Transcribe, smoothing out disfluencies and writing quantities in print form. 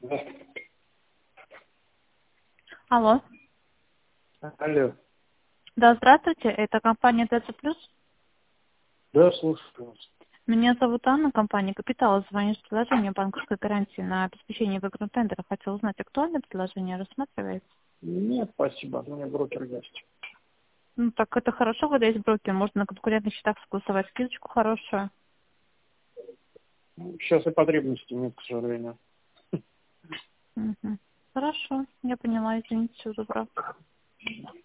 Да. Алло. Алло. Да, здравствуйте, это компания ТЦ+. Да, слушаю вас. Меня зовут Анна, компания «Капитал». Звоню с предложением банковской гарантии на обеспечение выигранных тендеров. Хотел узнать, актуальное предложение рассматривается? Нет, спасибо, у меня брокер есть. Ну, так это хорошо, когда есть брокер. Можно на конкурентных счетах согласовать скидочку хорошую. Сейчас и потребности нет, к сожалению. Мгм. Хорошо, я поняла, извините, всего доброго.